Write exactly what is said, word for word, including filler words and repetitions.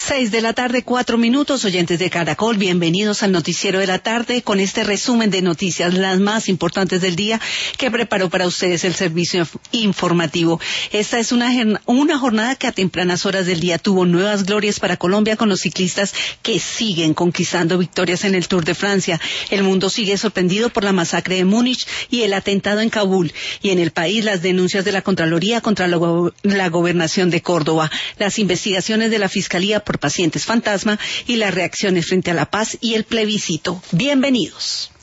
Seis de la tarde, cuatro minutos, oyentes de Caracol, bienvenidos al noticiero de la tarde con este resumen de noticias, las más importantes del día que preparó para ustedes el servicio informativo. Esta es una, una jornada que a tempranas horas del día tuvo nuevas glorias para Colombia con los ciclistas que siguen conquistando victorias en el Tour de Francia. El mundo sigue sorprendido por la masacre de Múnich y el atentado en Kabul, y en el país las denuncias de la Contraloría contra la, go la gobernación de Córdoba, las investigaciones de la Fiscalía por pacientes fantasma y las reacciones frente a la paz y el plebiscito. Bienvenidos.